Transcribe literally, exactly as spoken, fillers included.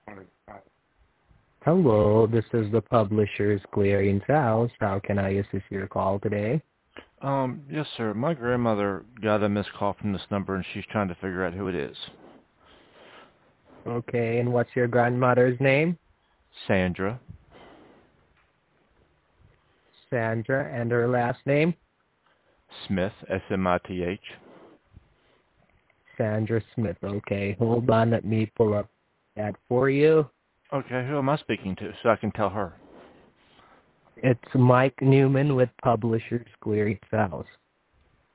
Hello, this is the Publishers Clearinghouse. How can I assist your call today? Um, yes, sir. My grandmother got a missed call from this number, and she's trying to figure out who it is. Okay, and what's your grandmother's name? Sandra. Sandra, and her last name? Smith, S M I T H. Sandra Smith. Okay, hold on. Let me pull up that for you. Okay, who am I speaking to so I can tell her? It's Mike Newman with Publishers Clearinghouse.